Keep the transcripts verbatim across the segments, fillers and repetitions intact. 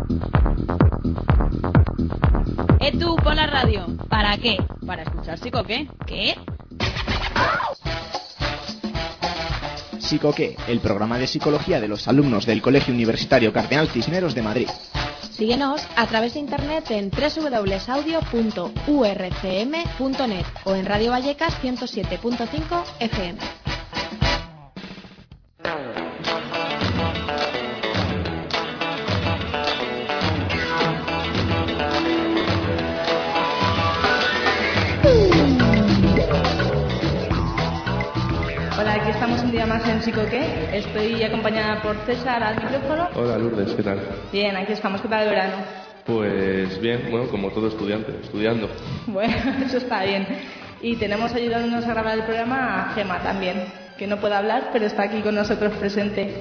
Edu por la radio. ¿Para qué? ¿Para escuchar Psicoqué? ¿Qué? Psicoqué, el programa de psicología de los alumnos del Colegio Universitario Cardenal Cisneros de Madrid. Síguenos a través de internet en doble u doble u doble u punto audio punto u r c m punto net o en Radio Vallecas ciento siete punto cinco F M. Hola, aquí estamos un día más en Psicoqué. Estoy acompañada por César al micrófono. Hola Lourdes, ¿qué tal? Bien, aquí estamos. ¿Qué tal el verano? Pues bien, bueno, como todo estudiante, estudiando. Bueno, eso está bien. Y tenemos ayudándonos a grabar el programa a Gema también, que no puede hablar, pero está aquí con nosotros presente.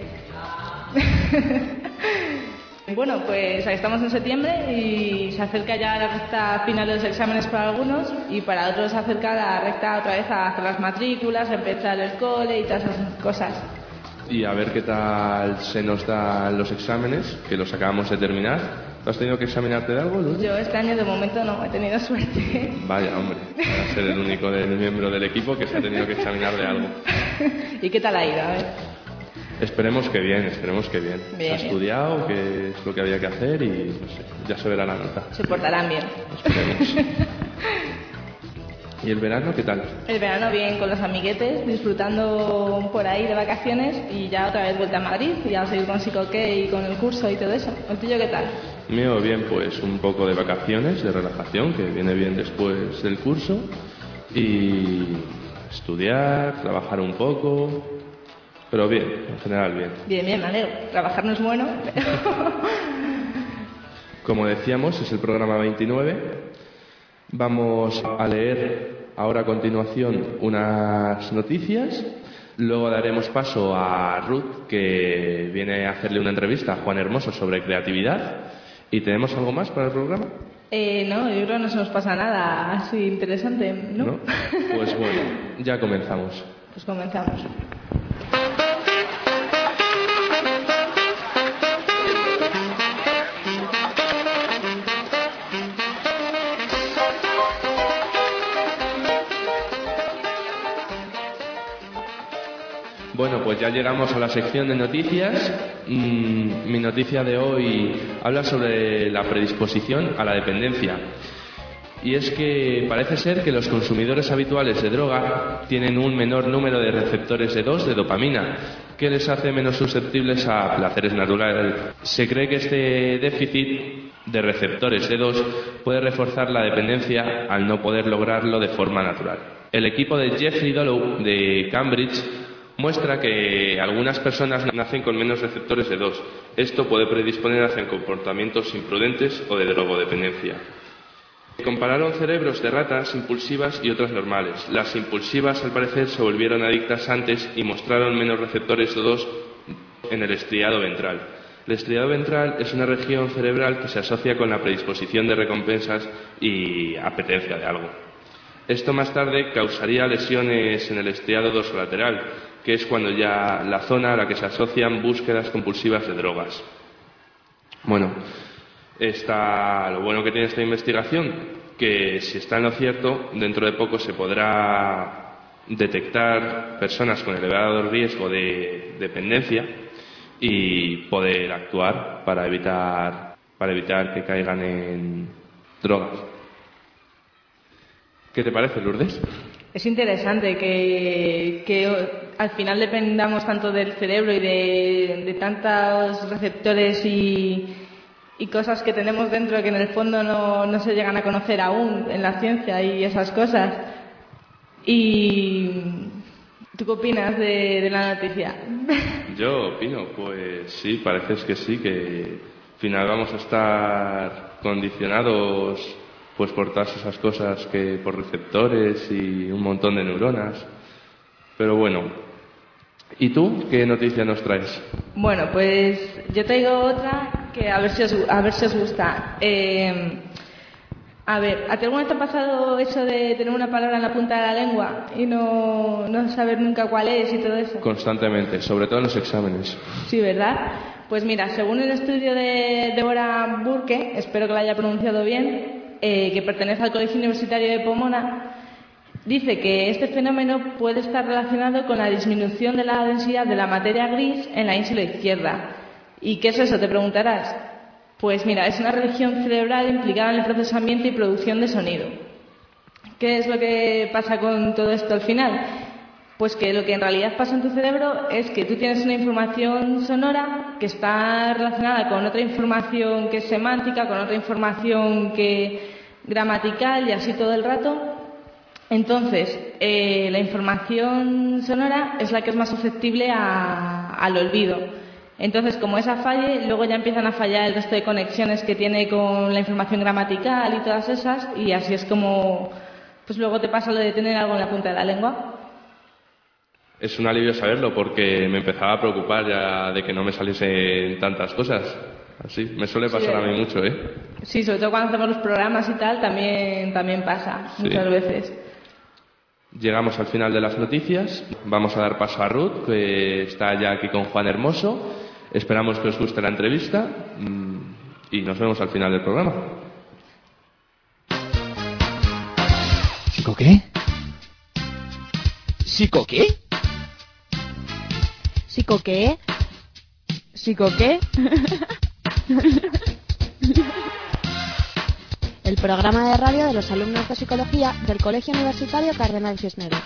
Bueno, pues estamos en septiembre y se acerca ya la recta final de los exámenes para algunos y para otros se acerca la recta otra vez a hacer las matrículas, a empezar el cole y todas esas cosas. Y a ver qué tal se nos dan los exámenes, que los acabamos de terminar. ¿Tú has tenido que examinarte de algo, Lourdes? Yo este año de momento no, he tenido suerte. Vaya, hombre, para ser el único del miembro del equipo que se ha tenido que examinar de algo. ¿Y qué tal ha ido? A ver. Esperemos que bien, esperemos que bien. Bien, ha estudiado, que es lo que había que hacer y no sé, ya se verá la nota. Se portarán bien. Esperemos. ¿Y el verano qué tal? El verano bien, con los amiguetes, disfrutando por ahí de vacaciones y ya otra vez vuelta a Madrid y a seguir con Psicoqué y con el curso y todo eso. ¿El tuyo qué tal? Mío bien, pues un poco de vacaciones, de relajación, que viene bien después del curso, y estudiar, trabajar un poco, pero bien, en general bien. Bien, bien, me alegro. Trabajar no es bueno, pero... Como decíamos, es el programa veintinueve. Vamos a leer ahora a continuación unas noticias. Luego daremos paso a Ruth, que viene a hacerle una entrevista a Juan Hermoso sobre creatividad. ¿Y tenemos algo más para el programa? Eh, no, yo creo que no se nos pasa nada así interesante, ¿no? ¿No? Pues bueno, ya comenzamos. Pues comenzamos. Bueno, pues ya llegamos a la sección de noticias. Mm, mi noticia de hoy habla sobre la predisposición a la dependencia. Y es que parece ser que los consumidores habituales de droga tienen un menor número de receptores de dos de dopamina, que les hace menos susceptibles a placeres naturales. Se cree que este déficit de receptores de dos puede reforzar la dependencia al no poder lograrlo de forma natural. El equipo de Jeffrey Dollow de Cambridge muestra que algunas personas nacen con menos receptores de dos. Esto puede predisponer hacia comportamientos imprudentes o de drogodependencia. Compararon cerebros de ratas impulsivas y otras normales. Las impulsivas, al parecer, se volvieron adictas antes y mostraron menos receptores de dos en el estriado ventral. El estriado ventral es una región cerebral que se asocia con la predisposición de recompensas y apetencia de algo. Esto más tarde causaría lesiones en el estriado dorsolateral, que es cuando ya la zona a la que se asocian búsquedas compulsivas de drogas. Bueno, esta, lo bueno que tiene esta investigación, que si está en lo cierto, dentro de poco se podrá detectar personas con elevado riesgo de dependencia y poder actuar para evitar, para evitar que caigan en drogas. ¿Qué te parece, Lourdes? Es interesante que, que al final dependamos tanto del cerebro y de, de tantos receptores y, y cosas que tenemos dentro que en el fondo no, no se llegan a conocer aún en la ciencia y esas cosas. ¿Y tú qué opinas de, de la noticia? Yo opino, pues sí, parece que sí, que al final vamos a estar condicionados pues por todas esas cosas, que por receptores y un montón de neuronas. Pero bueno, ¿y tú qué noticia nos traes? Bueno, pues yo traigo otra que a ver si os, a ver si os gusta. Eh, a ver, ¿a ti alguna vez te ha pasado eso de tener una palabra en la punta de la lengua y no, no saber nunca cuál es y todo eso? Constantemente, sobre todo en los exámenes. Sí, ¿verdad? Pues mira, según el estudio de Deborah Burke, espero que lo haya pronunciado bien, eh, que pertenece al Colegio Universitario de Pomona, dice que este fenómeno puede estar relacionado con la disminución de la densidad de la materia gris en la ínsula izquierda. ¿Y qué es eso?, te preguntarás. Pues mira, es una región cerebral implicada en el procesamiento y producción de sonido. ¿Qué es lo que pasa con todo esto al final? Pues que lo que en realidad pasa en tu cerebro es que tú tienes una información sonora que está relacionada con otra información que es semántica, con otra información que gramatical y así todo el rato. Entonces, eh, la información sonora es la que es más susceptible a, al olvido. Entonces, como esa falle, luego ya empiezan a fallar el resto de conexiones que tiene con la información gramatical y todas esas, y así es como, pues luego te pasa lo de tener algo en la punta de la lengua. Es un alivio saberlo, porque me empezaba a preocupar ya de que no me saliesen tantas cosas. Así, me suele pasar sí, a mí mucho, ¿eh? Sí, sobre todo cuando hacemos los programas y tal, también, también pasa, sí, muchas veces. Llegamos al final de las noticias. Vamos a dar paso a Ruth, que está ya aquí con Juan Hermoso. Esperamos que os guste la entrevista y nos vemos al final del programa. ¿Psico qué? ¿Psico qué? ¿Psico qué? ¿Psico qué? El programa de radio de los alumnos de Psicología del Colegio Universitario Cardenal Cisneros.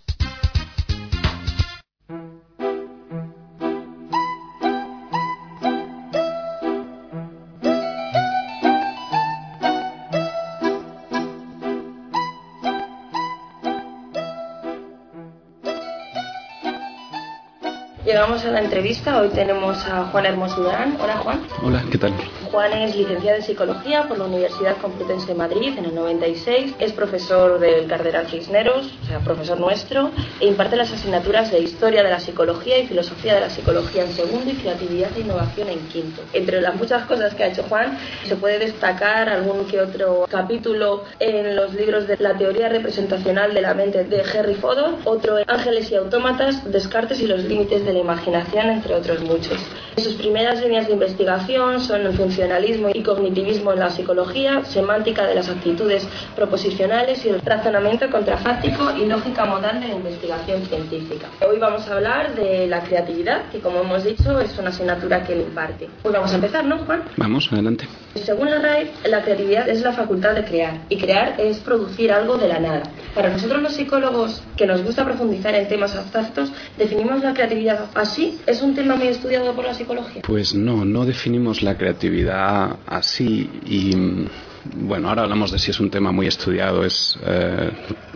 Llegamos a la entrevista. Hoy tenemos a Juan Hermoso Durán. Hola, Juan. Hola, ¿qué tal? Juan es licenciado en Psicología por la Universidad Complutense de Madrid en el noventa y seis. Es profesor del Cardenal Cisneros, o sea, profesor nuestro, e imparte las asignaturas de Historia de la Psicología y Filosofía de la Psicología en segundo y Creatividad e Innovación en quinto. Entre las muchas cosas que ha hecho Juan, se puede destacar algún que otro capítulo en los libros de La teoría representacional de la mente de Henry Fodor, otro en Ángeles y autómatas, Descartes y los límites de la imaginación, entre otros muchos. Sus primeras líneas de investigación son el funcionalismo y cognitivismo en la psicología, semántica de las actitudes proposicionales y el razonamiento contrafáctico y lógica modal de la investigación científica. Hoy vamos a hablar de la creatividad, que como hemos dicho es una asignatura que él imparte. Pues vamos a empezar, ¿no, Juan? Vamos, adelante. Según la R A E, la creatividad es la facultad de crear, y crear es producir algo de la nada. Para nosotros los psicólogos, que nos gusta profundizar en temas abstractos, definimos la creatividad así. ¿Es un tema muy estudiado por la psicología? Pues no, no definimos la creatividad así y... Bueno, ahora hablamos de si es un tema muy estudiado, es eh,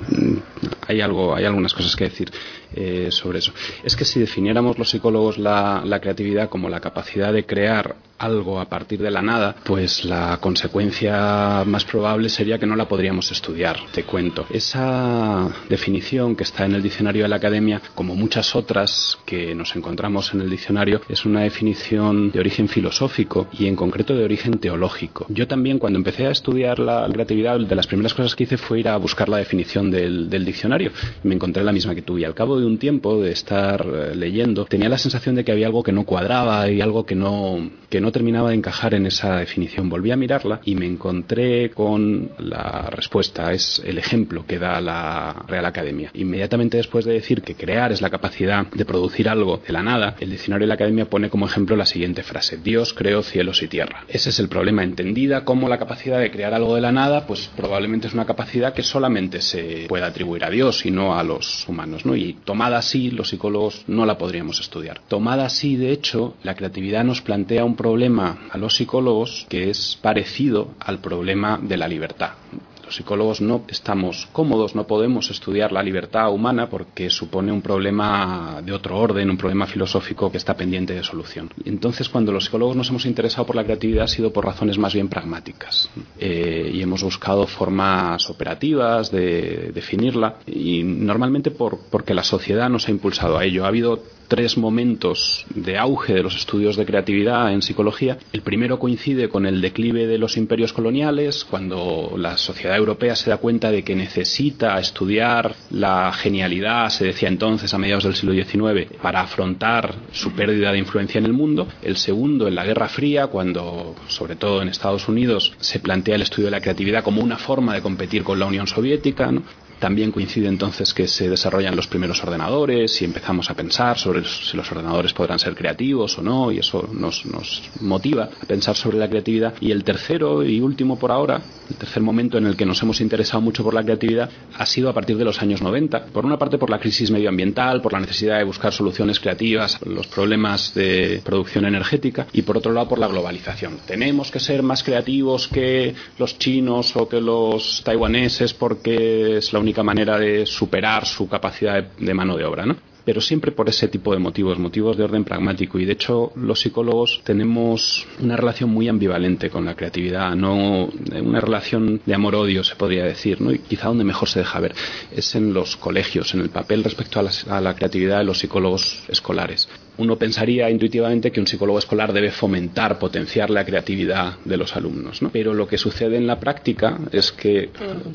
hay algo, hay algunas cosas que decir eh, sobre eso. Es que si definiéramos los psicólogos la, la creatividad como la capacidad de crear algo a partir de la nada, pues la consecuencia más probable sería que no la podríamos estudiar. Te cuento. Esa definición que está en el diccionario de la Academia, como muchas otras que nos encontramos en el diccionario, es una definición de origen filosófico y en concreto de origen teológico. Yo también, cuando empecé a estudiar la creatividad, de las primeras cosas que hice fue ir a buscar la definición del, del diccionario y me encontré la misma que tú, y al cabo de un tiempo de estar eh, leyendo tenía la sensación de que había algo que no cuadraba y algo que no, que no terminaba de encajar en esa definición. Volví a mirarla y me encontré con la respuesta, es el ejemplo que da la Real Academia. Inmediatamente después de decir que crear es la capacidad de producir algo de la nada, el diccionario de la Academia pone como ejemplo la siguiente frase: Dios creó cielos y tierra. Ese es el problema, entendida como la capacidad de crear algo de la nada, pues probablemente es una capacidad que solamente se puede atribuir a Dios y no a los humanos, ¿no? Y tomada así, los psicólogos no la podríamos estudiar. Tomada así, de hecho, la creatividad nos plantea un problema a los psicólogos que es parecido al problema de la libertad. Los psicólogos no estamos cómodos, no podemos estudiar la libertad humana porque supone un problema de otro orden, un problema filosófico que está pendiente de solución. Entonces, cuando los psicólogos nos hemos interesado por la creatividad ha sido por razones más bien pragmáticas eh, y hemos buscado formas operativas de definirla, y normalmente por, porque la sociedad nos ha impulsado a ello. Ha habido tres momentos de auge de los estudios de creatividad en psicología. El primero coincide con el declive de los imperios coloniales, cuando la sociedad europea se da cuenta de que necesita estudiar la genialidad, se decía entonces a mediados del siglo diecinueve, para afrontar su pérdida de influencia en el mundo. El segundo, en la Guerra Fría, cuando, sobre todo en Estados Unidos, se plantea el estudio de la creatividad como una forma de competir con la Unión Soviética, ¿no? También coincide entonces que se desarrollan los primeros ordenadores y empezamos a pensar sobre si los ordenadores podrán ser creativos o no, y eso nos, nos motiva a pensar sobre la creatividad. Y el tercero y último por ahora, el tercer momento en el que nos hemos interesado mucho por la creatividad, ha sido a partir de los años noventa. Por una parte por la crisis medioambiental, por la necesidad de buscar soluciones creativas a los problemas de producción energética, y por otro lado por la globalización. Tenemos que ser más creativos que los chinos o que los taiwaneses porque es la única manera de superar su capacidad de, de mano de obra, ¿no? Pero siempre por ese tipo de motivos, motivos de orden pragmático. Y de hecho los psicólogos tenemos una relación muy ambivalente con la creatividad, no una relación de amor-odio se podría decir, ¿no? Y quizá donde mejor se deja ver es en los colegios, en el papel respecto a la, a la creatividad de los psicólogos escolares. Uno pensaría intuitivamente que un psicólogo escolar debe fomentar, potenciar la creatividad de los alumnos, ¿no? Pero lo que sucede en la práctica es que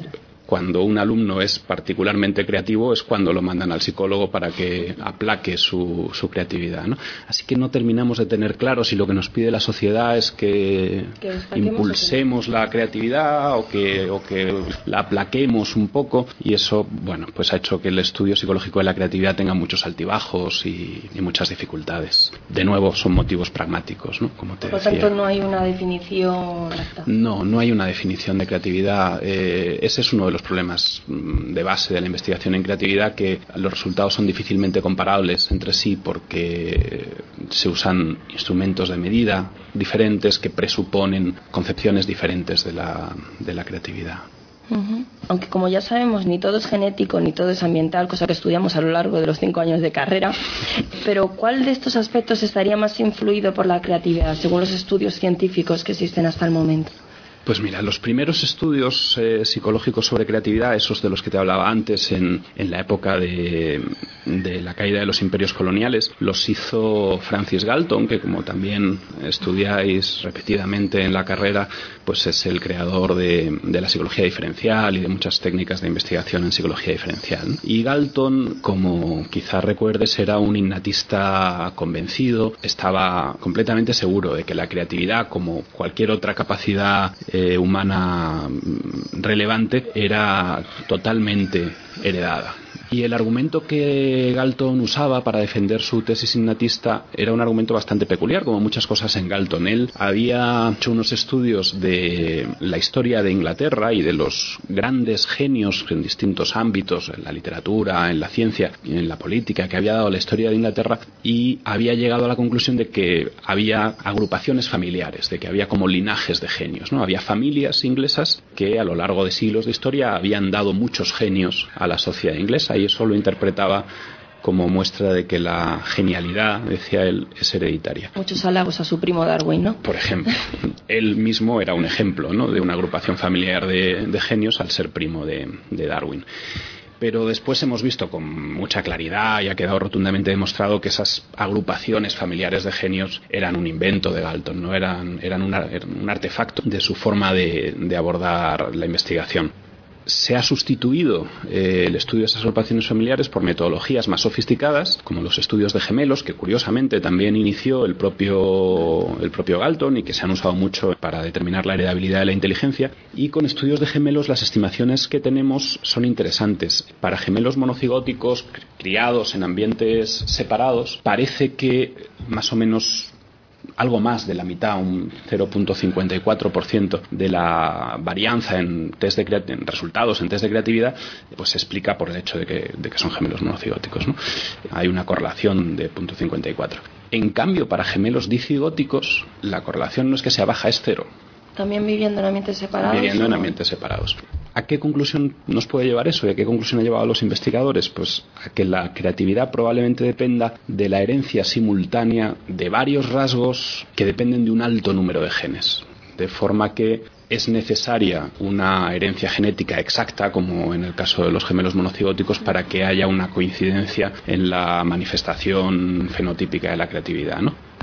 cuando un alumno es particularmente creativo es cuando lo mandan al psicólogo para que aplaque su, su creatividad, ¿no? Así que no terminamos de tener claro si lo que nos pide la sociedad es que, que impulsemos la creatividad o que, o que la aplaquemos un poco, y eso, bueno, pues ha hecho que el estudio psicológico de la creatividad tenga muchos altibajos y, y muchas dificultades. De nuevo, son motivos pragmáticos, ¿no? Como te Por lo decía. tanto, no hay una definición recta. No, no hay una definición de creatividad. Eh, ese es uno de los problemas de base de la investigación en creatividad, que los resultados son difícilmente comparables entre sí porque se usan instrumentos de medida diferentes que presuponen concepciones diferentes de la, de la creatividad. Uh-huh. Aunque, como ya sabemos, ni todo es genético ni todo es ambiental, cosa que estudiamos a lo largo de los cinco años de carrera, pero ¿cuál de estos aspectos estaría más influido por la creatividad según los estudios científicos que existen hasta el momento? Pues mira, los primeros estudios eh, psicológicos sobre creatividad, esos de los que te hablaba antes en, en la época de, de la caída de los imperios coloniales, los hizo Francis Galton, que como también estudiáis repetidamente en la carrera, pues es el creador de, de la psicología diferencial y de muchas técnicas de investigación en psicología diferencial. Y Galton, como quizás recuerdes, era un innatista convencido, estaba completamente seguro de que la creatividad, como cualquier otra capacidad Eh, humana relevante, era totalmente heredada. Y el argumento que Galton usaba para defender su tesis innatista era un argumento bastante peculiar, como muchas cosas en Galton. Él había hecho unos estudios de la historia de Inglaterra y de los grandes genios en distintos ámbitos, en la literatura, en la ciencia y en la política, que había dado la historia de Inglaterra, y había llegado a la conclusión de que había agrupaciones familiares, de que había como linajes de genios, ¿no? Había familias inglesas que a lo largo de siglos de historia habían dado muchos genios a la sociedad inglesa, y eso lo interpretaba como muestra de que la genialidad, decía él, es hereditaria. Muchos halagos a su primo Darwin, ¿no? Por ejemplo, él mismo era un ejemplo, ¿no?, de una agrupación familiar de, de genios al ser primo de, de Darwin. Pero después hemos visto con mucha claridad y ha quedado rotundamente demostrado que esas agrupaciones familiares de genios eran un invento de Galton, no eran, eran, una, eran un artefacto de su forma de, de abordar la investigación. Se ha sustituido eh, el estudio de esas agrupaciones familiares por metodologías más sofisticadas, como los estudios de gemelos, que curiosamente también inició el propio, el propio Galton y que se han usado mucho para determinar la heredabilidad de la inteligencia. Y con estudios de gemelos las estimaciones que tenemos son interesantes. Para gemelos monocigóticos criados en ambientes separados, parece que más o menos algo más de la mitad, un cero punto cincuenta y cuatro por ciento de la varianza en, test de crea- en resultados en test de creatividad, pues se explica por el hecho de que, de que son gemelos monocigóticos, ¿no? Hay una correlación de punto cincuenta y cuatro. En cambio, para gemelos dicigóticos, la correlación no es que sea baja, es cero. También viviendo en ambientes separados. Viviendo ¿o? en ambientes separados. ¿A qué conclusión nos puede llevar eso? ¿Y a qué conclusión ha llevado a los investigadores? Pues a que la creatividad probablemente dependa de la herencia simultánea de varios rasgos que dependen de un alto número de genes. De forma que es necesaria una herencia genética exacta, como en el caso de los gemelos monocigóticos, para que haya una coincidencia en la manifestación fenotípica de la creatividad, ¿no?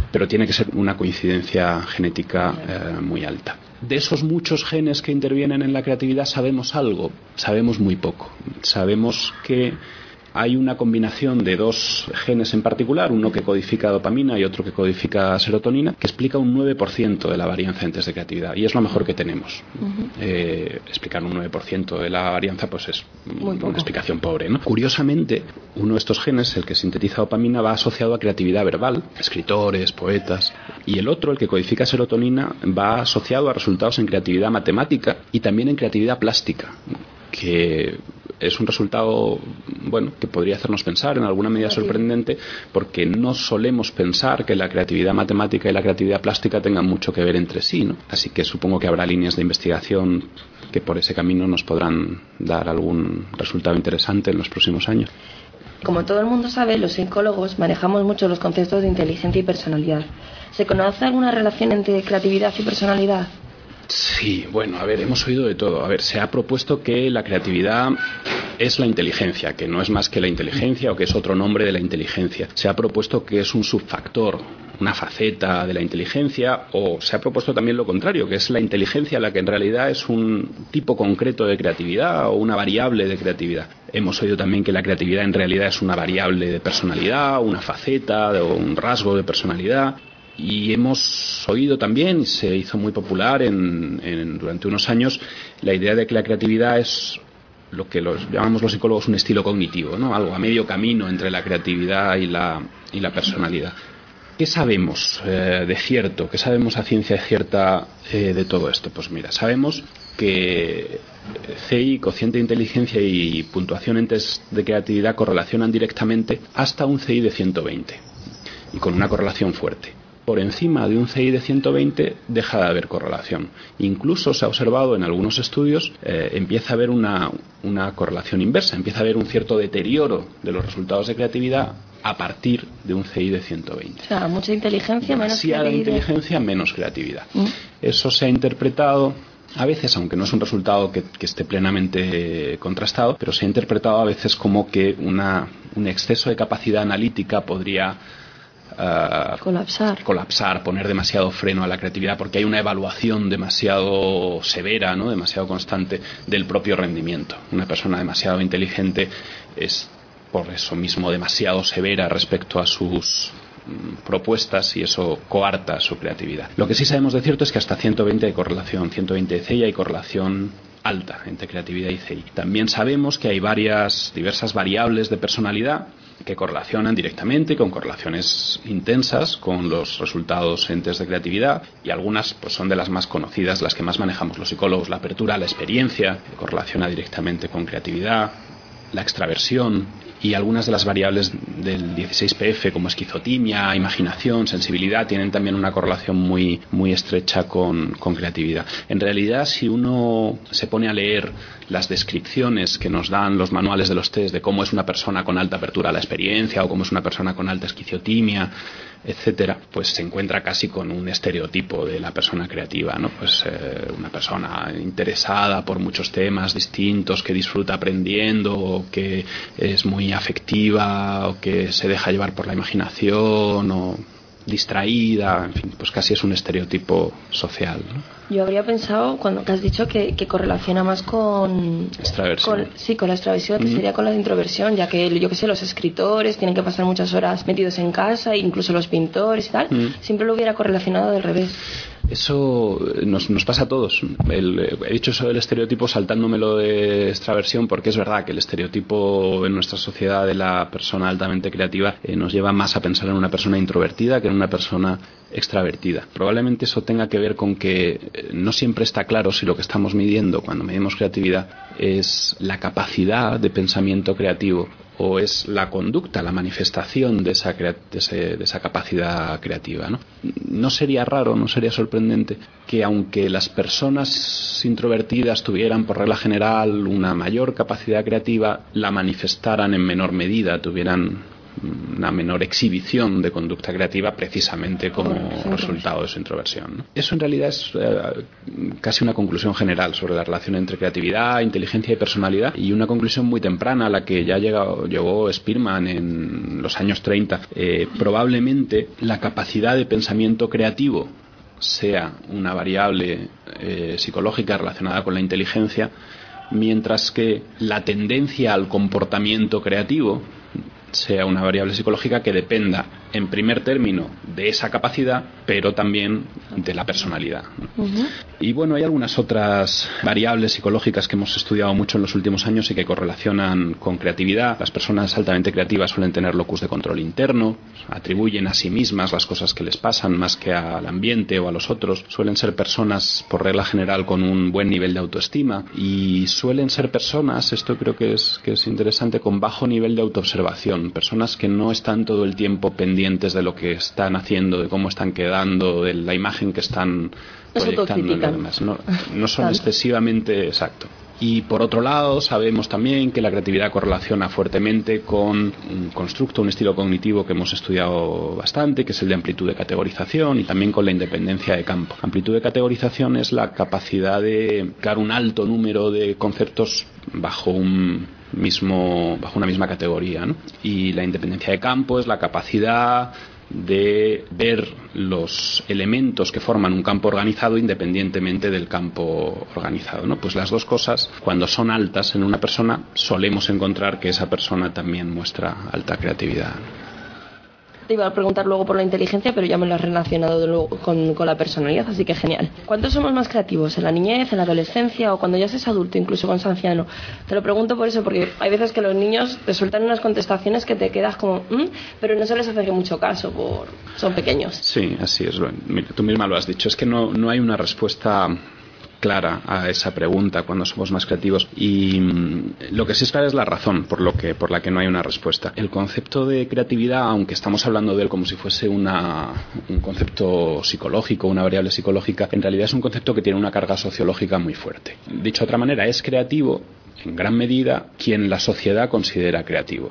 pero tiene que ser una coincidencia genética eh, muy alta. De esos muchos genes que intervienen en la creatividad sabemos algo, sabemos muy poco. Sabemos que hay una combinación de dos genes en particular, uno que codifica dopamina y otro que codifica serotonina, que explica un nueve por ciento de la varianza en test de creatividad, y es lo mejor que tenemos. Uh-huh. Eh, explicar un nueve por ciento de la varianza pues es una explicación pobre, ¿no? Curiosamente, uno de estos genes, el que sintetiza dopamina, va asociado a creatividad verbal, escritores, poetas, y el otro, el que codifica serotonina, va asociado a resultados en creatividad matemática y también en creatividad plástica, que es un resultado, bueno, que podría hacernos pensar, en alguna medida sorprendente, porque no solemos pensar que la creatividad matemática y la creatividad plástica tengan mucho que ver entre sí, ¿no? Así que supongo que habrá líneas de investigación que por ese camino nos podrán dar algún resultado interesante en los próximos años. Como todo el mundo sabe, los psicólogos manejamos mucho los conceptos de inteligencia y personalidad. ¿Se conoce alguna relación entre creatividad y personalidad? Sí, bueno, a ver, hemos oído de todo. A ver, se ha propuesto que la creatividad es la inteligencia, que no es más que la inteligencia o que es otro nombre de la inteligencia. Se ha propuesto que es un subfactor, una faceta de la inteligencia, o se ha propuesto también lo contrario, que es la inteligencia la que en realidad es un tipo concreto de creatividad o una variable de creatividad. Hemos oído también que la creatividad en realidad es una variable de personalidad, una faceta o un rasgo de personalidad. Y hemos oído también, y se hizo muy popular en, en, durante unos años, la idea de que la creatividad es lo que los, llamamos los psicólogos un estilo cognitivo, ¿no? Algo a medio camino entre la creatividad y la, y la personalidad. ¿Qué sabemos eh, de cierto? ¿Qué sabemos a ciencia cierta eh, de todo esto? Pues mira, sabemos que C I, cociente de inteligencia y puntuación en test de creatividad correlacionan directamente hasta un C I de ciento veinte, y con una correlación fuerte. Por encima de un C I de ciento veinte deja de haber correlación. Incluso se ha observado en algunos estudios, eh, empieza a haber una, una correlación inversa, empieza a haber un cierto deterioro de los resultados de creatividad a partir de un C I de ciento veinte. O sea, mucha inteligencia, menos creatividad. Demasiada inteligencia, menos creatividad. ¿Mm? Eso se ha interpretado, a veces, aunque no es un resultado que, que esté plenamente contrastado, pero se ha interpretado a veces como que una, un exceso de capacidad analítica podría Uh, colapsar. colapsar, poner demasiado freno a la creatividad, porque hay una evaluación demasiado severa, ¿no? Demasiado constante del propio rendimiento. Una persona demasiado inteligente es por eso mismo demasiado severa respecto a sus mm, propuestas, y eso coarta su creatividad. Lo que sí sabemos de cierto es que hasta ciento veinte hay correlación, ciento veinte de C I hay correlación alta entre creatividad y C I. También sabemos que hay varias diversas variables de personalidad que correlacionan directamente, con correlaciones intensas con los resultados en test de creatividad, y algunas pues son de las más conocidas, las que más manejamos los psicólogos: la apertura a la experiencia, que correlaciona directamente con creatividad, la extraversión, y algunas de las variables del dieciséis P F como esquizotimia, imaginación, sensibilidad, tienen también una correlación muy, muy estrecha con, con creatividad. En realidad, si uno se pone a leer las descripciones que nos dan los manuales de los test de cómo es una persona con alta apertura a la experiencia o cómo es una persona con alta esquizotimia, etcétera, pues se encuentra casi con un estereotipo de la persona creativa, ¿no? Pues eh, una persona interesada por muchos temas distintos, que disfruta aprendiendo, o que es muy afectiva, o que se deja llevar por la imaginación, o distraída, en fin, pues casi es un estereotipo social, ¿no? Yo habría pensado, cuando que has dicho que, que correlaciona más con... Extraversión. Con, sí, con la extraversión, Mm. que sería con la introversión, ya que, yo que sé, los escritores tienen que pasar muchas horas metidos en casa, incluso los pintores y tal, Mm. siempre lo hubiera correlacionado del revés. Eso nos, nos pasa a todos. El, he dicho eso del estereotipo saltándomelo de extraversión, porque es verdad que el estereotipo en nuestra sociedad de la persona altamente creativa eh, nos lleva más a pensar en una persona introvertida que en una persona extravertida. Probablemente eso tenga que ver con que eh, no siempre está claro si lo que estamos midiendo cuando medimos creatividad es la capacidad de pensamiento creativo o es la conducta, la manifestación de esa, crea- de ese- de esa capacidad creativa, ¿no? No sería raro, no sería sorprendente que aunque las personas introvertidas tuvieran por regla general una mayor capacidad creativa, la manifestaran en menor medida, tuvieran una menor exhibición de conducta creativa precisamente como resultado de su introversión, ¿no? Eso en realidad es eh, casi una conclusión general sobre la relación entre creatividad, inteligencia y personalidad, y una conclusión muy temprana a la que ya llegó, llegó Spearman en los años treinta. Eh, probablemente la capacidad de pensamiento creativo sea una variable eh, psicológica relacionada con la inteligencia, mientras que la tendencia al comportamiento creativo sea una variable psicológica que dependa, en primer término, de esa capacidad, pero también de la personalidad. Uh-huh. Y bueno, hay algunas otras variables psicológicas que hemos estudiado mucho en los últimos años y que correlacionan con creatividad. Las personas altamente creativas suelen tener locus de control interno, atribuyen a sí mismas las cosas que les pasan más que al ambiente o a los otros. Suelen ser personas, por regla general, con un buen nivel de autoestima, y suelen ser personas, esto creo que es, que es interesante, con bajo nivel de autoobservación. Personas que no están todo el tiempo pendientes de lo que están haciendo, de cómo están quedando, de la imagen que están proyectando en los demás. No, no son excesivamente exacto. Y por otro lado, sabemos también que la creatividad correlaciona fuertemente con un constructo, un estilo cognitivo que hemos estudiado bastante, que es el de amplitud de categorización, y también con la independencia de campo. Amplitud de categorización es la capacidad de dar un alto número de conceptos bajo un mismo bajo una misma categoría, ¿no? Y la independencia de campo es la capacidad de ver los elementos que forman un campo organizado independientemente del campo organizado, ¿no? Pues las dos cosas, cuando son altas en una persona, solemos encontrar que esa persona también muestra alta creatividad. Te iba a preguntar luego por la inteligencia, pero ya me lo has relacionado luego con, con la personalidad, así que genial. ¿Cuántos somos más creativos? ¿En la niñez, en la adolescencia o cuando ya seas adulto, incluso cuando seas anciano? Te lo pregunto por eso, porque hay veces que los niños te sueltan unas contestaciones que te quedas como, ¿Mm? Pero no se les hace mucho caso, por son pequeños. Sí, así es. Mira, tú misma lo has dicho, es que no, no hay una respuesta clara a esa pregunta cuando somos más creativos, y mmm, lo que sí es clara es la razón por lo que por la que no hay una respuesta. El concepto de creatividad, aunque estamos hablando de él como si fuese una, un concepto psicológico, una variable psicológica, en realidad es un concepto que tiene una carga sociológica muy fuerte. Dicho de otra manera, es creativo en gran medida quien la sociedad considera creativo.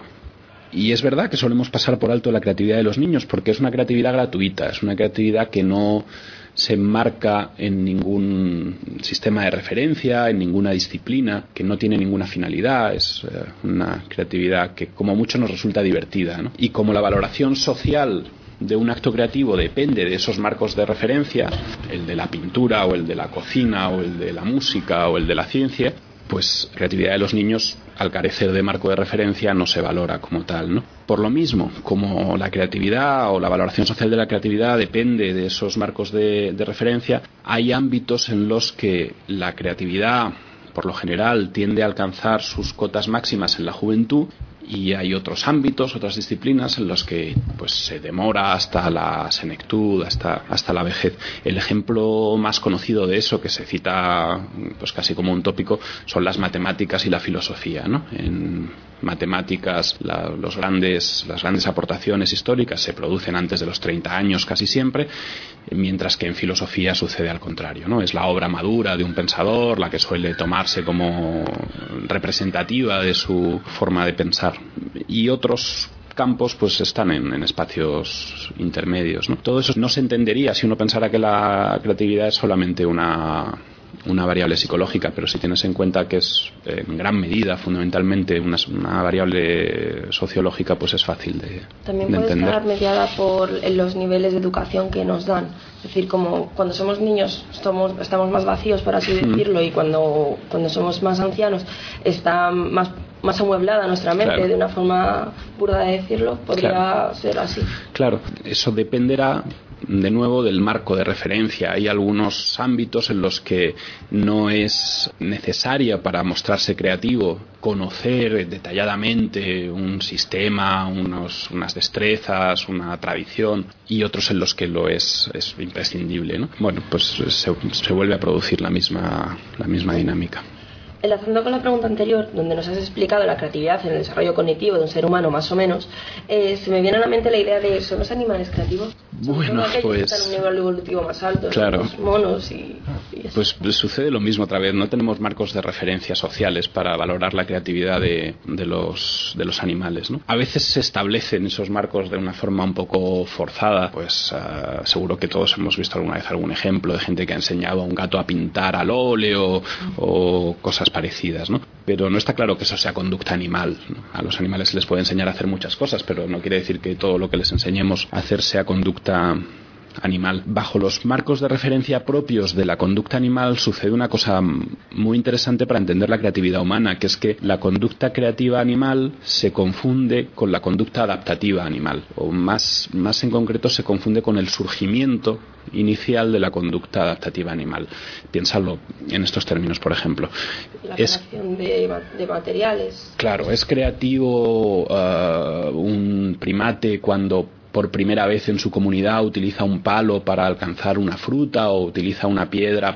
Y es verdad que solemos pasar por alto la creatividad de los niños porque es una creatividad gratuita, es una creatividad que no se enmarca en ningún sistema de referencia, en ninguna disciplina, que no tiene ninguna finalidad. Es eh, una creatividad que como mucho nos resulta divertida, ¿no? Y como la valoración social de un acto creativo depende de esos marcos de referencia, el de la pintura o el de la cocina o el de la música o el de la ciencia, pues la creatividad de los niños, al carecer de marco de referencia, no se valora como tal, ¿no? Por lo mismo, como la creatividad o la valoración social de la creatividad depende de esos marcos de, de referencia, hay ámbitos en los que la creatividad, por lo general, tiende a alcanzar sus cotas máximas en la juventud, y hay otros ámbitos, otras disciplinas en los que pues se demora hasta la senectud, hasta, hasta la vejez. El ejemplo más conocido de eso, que se cita pues casi como un tópico, son las matemáticas y la filosofía, ¿no? En matemáticas, la, los grandes, las grandes aportaciones históricas se producen antes de los treinta años casi siempre, mientras que en filosofía sucede al contrario, ¿no? Es la obra madura de un pensador la que suele tomarse como representativa de su forma de pensar, y otros campos pues están en, en espacios intermedios, ¿no? Todo eso no se entendería si uno pensara que la creatividad es solamente una una variable psicológica, pero si tienes en cuenta que es en gran medida, fundamentalmente, una, una variable sociológica, pues es fácil de, también de puede entender. estar mediada por los niveles de educación que nos dan. Es decir, como cuando somos niños estamos, estamos más vacíos, por así decirlo, mm. y cuando, cuando somos más ancianos está más, más amueblada nuestra mente, claro. De una forma burda de decirlo, podría claro. ser así. Claro, eso dependerá de nuevo del marco de referencia. Hay algunos ámbitos en los que no es necesaria para mostrarse creativo conocer detalladamente un sistema, unos, unas destrezas, una tradición, y otros en los que lo es, es imprescindible, ¿no? Bueno, pues se, se vuelve a producir la misma, la misma dinámica. Enlazando con la pregunta anterior, donde nos has explicado la creatividad en el desarrollo cognitivo de un ser humano más o menos, eh, se me viene a la mente la idea de ¿son los animales creativos? Bueno, pues... Están en un nivel evolutivo más alto, claro. Los monos y... y pues, pues sucede lo mismo otra vez. No tenemos marcos de referencia sociales para valorar la creatividad de, de, los, de los animales, ¿no? A veces se establecen esos marcos de una forma un poco forzada. Pues uh, seguro que todos hemos visto alguna vez algún ejemplo de gente que ha enseñado a un gato a pintar al óleo o cosas parecidas, ¿no? Pero no está claro que eso sea conducta animal, ¿no? A los animales se les puede enseñar a hacer muchas cosas, pero no quiere decir que todo lo que les enseñemos a hacer sea conducta animal. Bajo los marcos de referencia propios de la conducta animal sucede una cosa muy interesante para entender la creatividad humana, que es que la conducta creativa animal se confunde con la conducta adaptativa animal, o más, más en concreto se confunde con el surgimiento inicial de la conducta adaptativa animal. Piénsalo en estos términos, por ejemplo. La creación de, de materiales. Claro, es creativo uh, un primate cuando por primera vez en su comunidad utiliza un palo para alcanzar una fruta o utiliza una piedra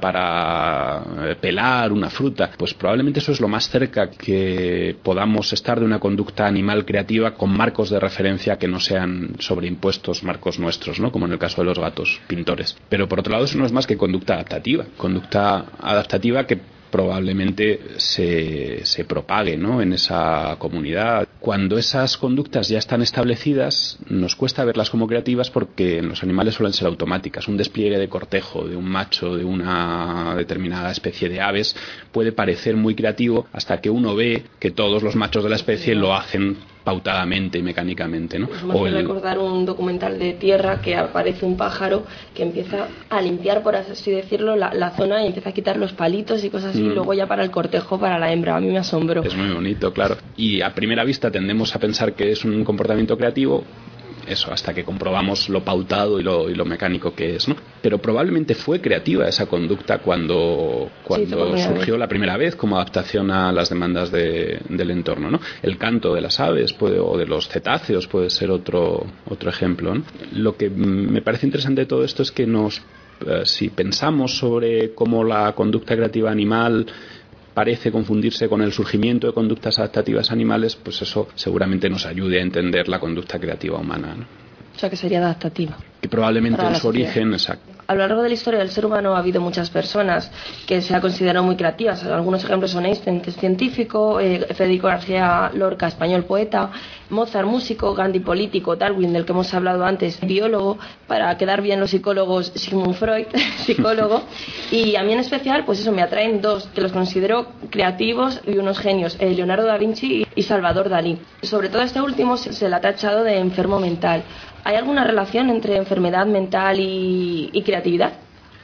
para pelar una fruta. Pues probablemente eso es lo más cerca que podamos estar de una conducta animal creativa con marcos de referencia que no sean sobreimpuestos marcos nuestros, ¿no? Como en el caso de los gatos pintores. Pero por otro lado eso no es más que conducta adaptativa. Conducta adaptativa que probablemente se, se propague, ¿no?, en esa comunidad. Cuando esas conductas ya están establecidas, nos cuesta verlas como creativas porque en los animales suelen ser automáticas. Un despliegue de cortejo de un macho de una determinada especie de aves puede parecer muy creativo hasta que uno ve que todos los machos de la especie lo hacen pautadamente y mecánicamente, ¿no? Me hace el... recordar un documental de tierra que aparece un pájaro que empieza a limpiar, por así decirlo, la, la zona y empieza a quitar los palitos y cosas así, mm. y luego ya para el cortejo para la hembra. A mí me asombró. Es muy bonito, claro. Y a primera vista tendemos a pensar que es un comportamiento creativo, eso, hasta que comprobamos lo pautado y lo, y lo mecánico que es, ¿no? Pero probablemente fue creativa esa conducta cuando, cuando sí, surgió la primera vez como adaptación a las demandas de, del entorno, ¿no? El canto de las aves puede, o de los cetáceos puede ser otro, otro ejemplo, ¿no? Lo que me parece interesante de todo esto es que nos, eh, si pensamos sobre cómo la conducta creativa animal parece confundirse con el surgimiento de conductas adaptativas animales, pues eso seguramente nos ayude a entender la conducta creativa humana, ¿no? O sea, que sería adaptativa. Que probablemente en su origen, exacto. A lo largo de la historia del ser humano ha habido muchas personas que se ha considerado muy creativas. Algunos ejemplos son Einstein, que es científico, eh, Federico García Lorca, español poeta, Mozart, músico, Gandhi, político, Darwin, del que hemos hablado antes, biólogo, para quedar bien los psicólogos, Sigmund Freud, psicólogo. Y a mí en especial, pues eso, me atraen dos, que los considero creativos y unos genios, eh, Leonardo da Vinci y Salvador Dalí. Sobre todo este último se, se le ha tachado de enfermo mental. ¿Hay alguna relación entre enfermedad mental y, y creatividad?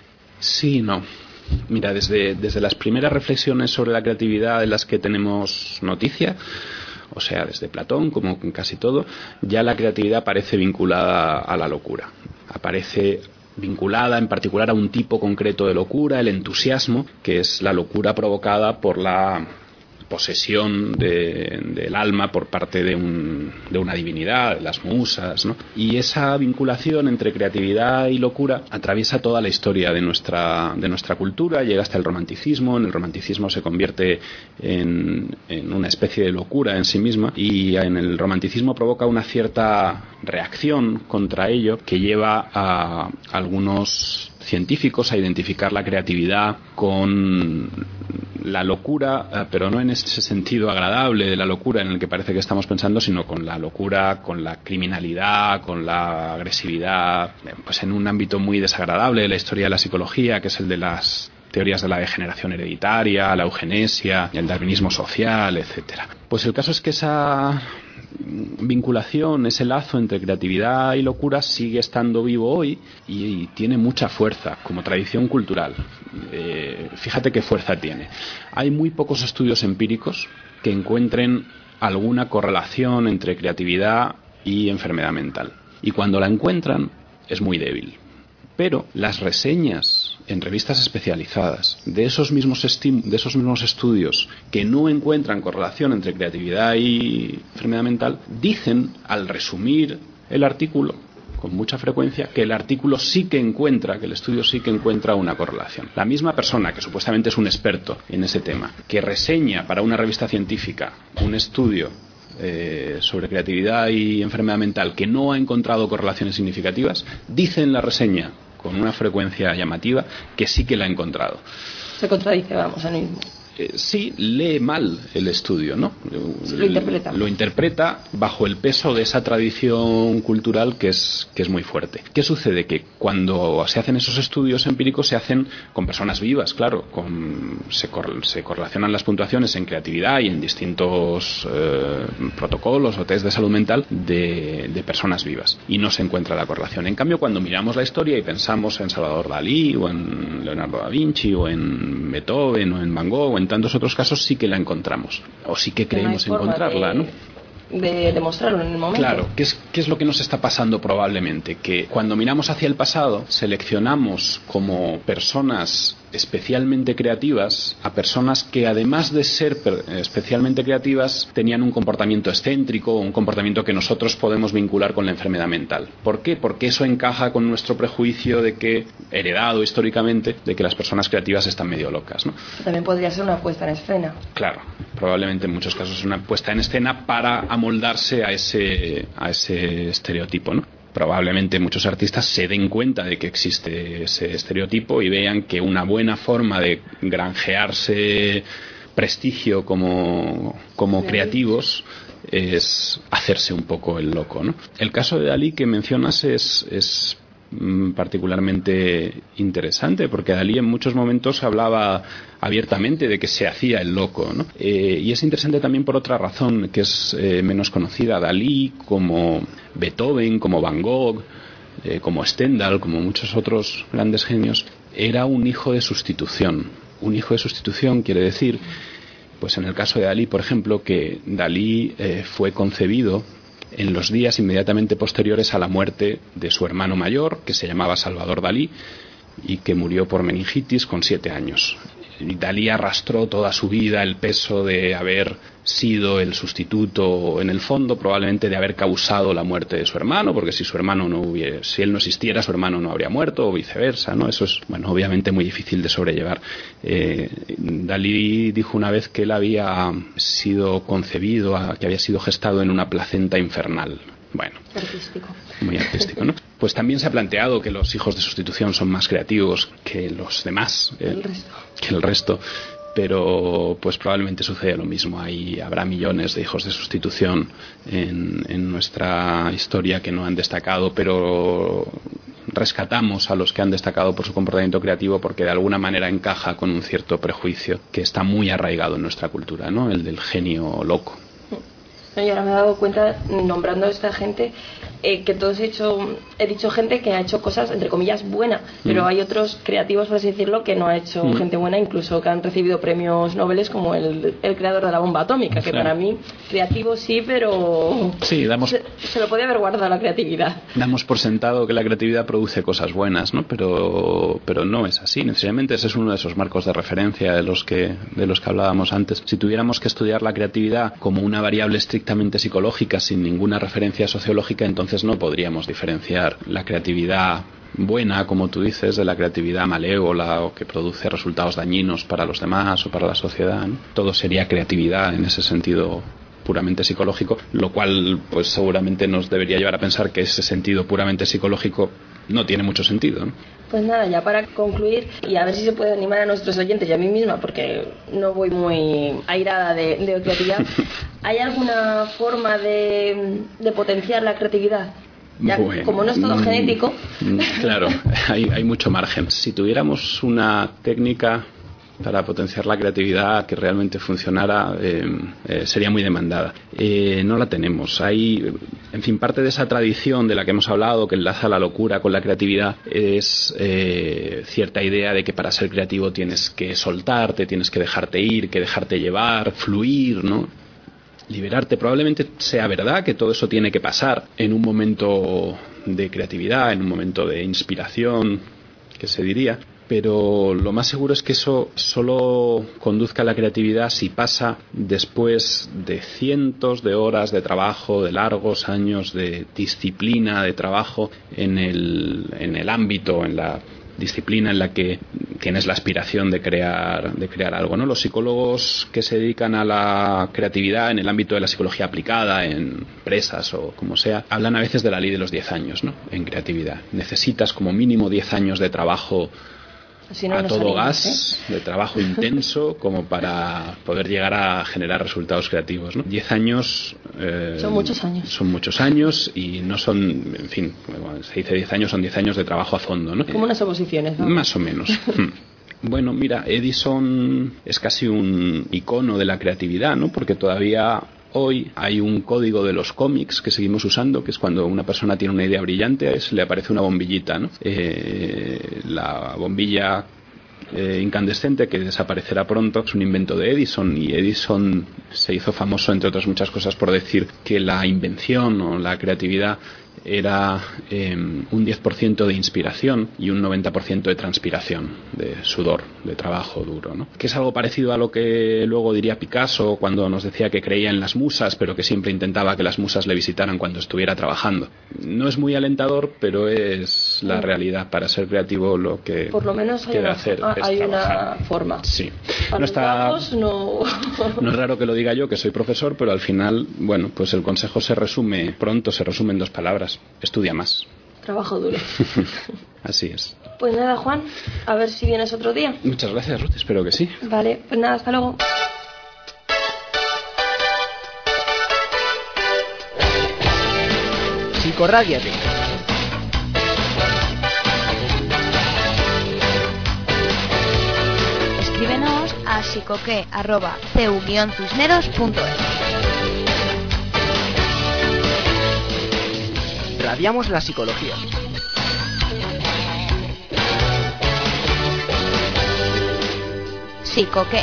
Sí, no. Mira, desde, desde las primeras reflexiones sobre la creatividad de las que tenemos noticia, o sea, desde Platón, como en casi todo, ya la creatividad aparece vinculada a la locura. Aparece vinculada en particular a un tipo concreto de locura, el entusiasmo, que es la locura provocada por la posesión de, del alma por parte de, un, de una divinidad, de las musas, ¿no? Y esa vinculación entre creatividad y locura atraviesa toda la historia de nuestra, de nuestra cultura, llega hasta el romanticismo. En el romanticismo se convierte en, en una especie de locura en sí misma, y en el romanticismo provoca una cierta reacción contra ello que lleva a algunos científicos a identificar la creatividad con la locura, pero no en ese sentido agradable de la locura en el que parece que estamos pensando, sino con la locura, con la criminalidad, con la agresividad, pues en un ámbito muy desagradable de la historia de la psicología, que es el de las teorías de la degeneración hereditaria, la eugenesia, el darwinismo social, etcétera. Pues el caso es que esa vinculación, ese lazo entre creatividad y locura sigue estando vivo hoy y, y tiene mucha fuerza como tradición cultural. Eh, fíjate qué fuerza tiene. Hay muy pocos estudios empíricos que encuentren alguna correlación entre creatividad y enfermedad mental. Y cuando la encuentran es muy débil. Pero las reseñas en revistas especializadas de esos mismos estim- de esos mismos estudios que no encuentran correlación entre creatividad y enfermedad mental dicen, al resumir el artículo con mucha frecuencia, que el artículo sí que encuentra, que el estudio sí que encuentra una correlación. La misma persona, que supuestamente es un experto en ese tema, que reseña para una revista científica un estudio eh, sobre creatividad y enfermedad mental que no ha encontrado correlaciones significativas, dice en la reseña con una frecuencia llamativa que sí que la ha encontrado. Se contradice, vamos, a mí mismo. Eh, sí, lee mal el estudio, ¿no? Lo interpreta. Lo interpreta bajo el peso de esa tradición cultural que es, que es muy fuerte. ¿Qué sucede? Que cuando se hacen esos estudios empíricos se hacen con personas vivas, claro, con, se, cor, se correlacionan las puntuaciones en creatividad y en distintos eh, protocolos o test de salud mental de, de personas vivas, y no se encuentra la correlación. En cambio, cuando miramos la historia y pensamos en Salvador Dalí o en Leonardo da Vinci o en Beethoven o en Van Gogh o en tantos otros casos, sí que la encontramos, o sí que creemos no hay forma encontrarla, de, ¿no? de demostrarlo en el momento. Claro, ¿qué es, ¿qué es lo que nos está pasando probablemente? Que cuando miramos hacia el pasado, seleccionamos como personas especialmente creativas a personas que, además de ser especialmente creativas, tenían un comportamiento excéntrico, un comportamiento que nosotros podemos vincular con la enfermedad mental. ¿Por qué? Porque eso encaja con nuestro prejuicio de que, heredado históricamente, de que las personas creativas están medio locas, ¿no? También podría ser una puesta en escena. Claro, probablemente en muchos casos es una puesta en escena para amoldarse a ese, a ese estereotipo, ¿no? Probablemente muchos artistas se den cuenta de que existe ese estereotipo y vean que una buena forma de granjearse prestigio como, como creativos es hacerse un poco el loco, ¿no? El caso de Dalí que mencionas es, es particularmente interesante, porque Dalí en muchos momentos hablaba abiertamente de que se hacía el loco, ¿no? Eh, y es interesante también por otra razón que es eh, menos conocida. Dalí, como Beethoven, como Van Gogh, eh, como Stendhal, como muchos otros grandes genios, era un hijo de sustitución. Un hijo de sustitución quiere decir, pues en el caso de Dalí, por ejemplo, que Dalí eh, fue concebido en los días inmediatamente posteriores a la muerte de su hermano mayor, que se llamaba Salvador Dalí, y que murió por meningitis con siete años. Y Dalí arrastró toda su vida el peso de haber sido el sustituto, en el fondo probablemente de haber causado la muerte de su hermano, porque si su hermano no hubiera, si él no existiera, su hermano no habría muerto, o viceversa, ¿no? Eso es, bueno, obviamente muy difícil de sobrellevar. Eh, Dalí dijo una vez que él había sido concebido, que había sido gestado en una placenta infernal. Bueno, artístico. Muy artístico, ¿no? Pues también se ha planteado que los hijos de sustitución son más creativos que los demás, eh, el resto. que el resto, pero pues probablemente sucede lo mismo. Ahí habrá millones de hijos de sustitución en, en nuestra historia que no han destacado, pero rescatamos a los que han destacado por su comportamiento creativo porque de alguna manera encaja con un cierto prejuicio que está muy arraigado en nuestra cultura, ¿no? El del genio loco. No, yo ahora me he dado cuenta, nombrando a esta gente, eh, que todos he hecho, he dicho gente que ha hecho cosas, entre comillas, buenas, pero mm. hay otros creativos, por así decirlo, que no ha hecho mm. gente buena, incluso que han recibido premios Nobel, como el, el creador de la bomba atómica, que claro. Para mí, creativo sí, pero sí, damos, se, se lo podía haber guardado la creatividad. Damos por sentado que la creatividad produce cosas buenas, ¿no? Pero, pero no es así, necesariamente ese es uno de esos marcos de referencia de los que, de los que hablábamos antes. Si tuviéramos que estudiar la creatividad como una variable estrictamente psicológica sin ninguna referencia sociológica, entonces no podríamos diferenciar la creatividad buena, como tú dices, de la creatividad malévola o que produce resultados dañinos para los demás o para la sociedad, ¿no? Todo sería creatividad en ese sentido puramente psicológico, lo cual pues seguramente nos debería llevar a pensar que ese sentido puramente psicológico no tiene mucho sentido, ¿no? Pues nada, ya para concluir y a ver si se puede animar a nuestros oyentes y a mí misma, porque no voy muy airada de, de creatividad, ¿hay alguna forma de, de potenciar la creatividad? Ya, bueno, como no es todo mm, genético. Claro, hay, hay mucho margen. Si tuviéramos una técnica para potenciar la creatividad que realmente funcionara, eh, eh, sería muy demandada. Eh, no la tenemos. Hay, en fin, parte de esa tradición de la que hemos hablado, que enlaza la locura con la creatividad, es eh, cierta idea de que para ser creativo tienes que soltarte, tienes que dejarte ir, que dejarte llevar, fluir, ¿no? Liberarte. Probablemente sea verdad que todo eso tiene que pasar en un momento de creatividad, en un momento de inspiración, que se diría, pero lo más seguro es que eso solo conduzca a la creatividad si pasa después de cientos de horas de trabajo, de largos años de disciplina, de trabajo en el, en el ámbito, en la disciplina en la que tienes la aspiración de crear, de crear algo, ¿no? Los psicólogos que se dedican a la creatividad en el ámbito de la psicología aplicada, en empresas o como sea, hablan a veces de la ley de los diez años, ¿no? En creatividad. Necesitas como mínimo diez años de trabajo si no, a todo salimos, gas, ¿eh? De trabajo intenso, como para poder llegar a generar resultados creativos, ¿no? Diez años... Eh, son muchos años. Son muchos años y no son, en fin, cuando se dice diez años, son diez años de trabajo a fondo, ¿no? Como unas oposiciones, ¿no? Más o menos. Bueno, mira, Edison es casi un icono de la creatividad, ¿no? Porque todavía... Hoy hay un código de los cómics que seguimos usando, que es cuando una persona tiene una idea brillante, es, le aparece una bombillita, ¿no? Eh, la bombilla eh, incandescente, que desaparecerá pronto, es un invento de Edison, y Edison se hizo famoso, entre otras muchas cosas, por decir que la invención o la creatividad era eh, un diez por ciento de inspiración y un noventa por ciento de transpiración, de sudor, de trabajo duro, ¿no? Que es algo parecido a lo que luego diría Picasso cuando nos decía que creía en las musas, pero que siempre intentaba que las musas le visitaran cuando estuviera trabajando. No es muy alentador, pero es la realidad. Para ser creativo lo que por lo menos hay queda una, hacer ah, es hay trabajar. Una forma. Sí. Para no está los no... no es raro que lo diga yo, que soy profesor, pero al final, bueno, pues el consejo se resume pronto, se resume en dos palabras: estudia más. Trabajo duro. Así es. Pues nada, Juan, a ver si vienes otro día. Muchas gracias, Ruth, espero que sí. Vale, pues nada, hasta luego. Psicorrádiate. Escríbenos a psicoque arroba cu guion cisneros punto es. Radiamos la psicología. Psicoque.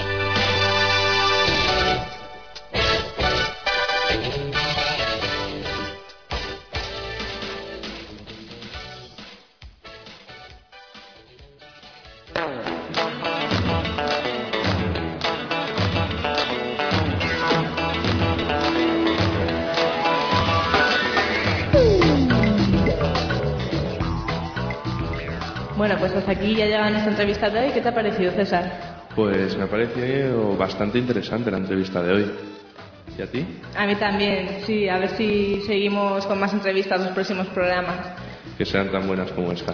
Bueno, pues hasta aquí ya llega nuestra entrevista de hoy. ¿Qué te ha parecido, César? Pues me ha parecido bastante interesante la entrevista de hoy. ¿Y a ti? A mí también, sí. A ver si seguimos con más entrevistas en los próximos programas. Que sean tan buenas como esta.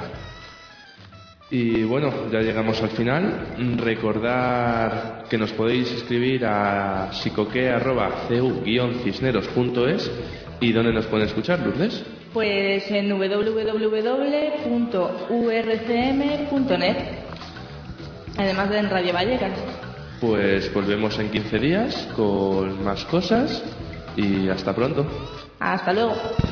Y bueno, ya llegamos al final. Recordar que nos podéis escribir a psicoque arroba cu guion cisneros punto es. ¿Y dónde nos pueden escuchar, Lourdes? Pues en doble u doble u doble u punto u r c m punto net, además de en Radio Vallecas. Pues volvemos en quince días con más cosas y hasta pronto. Hasta luego.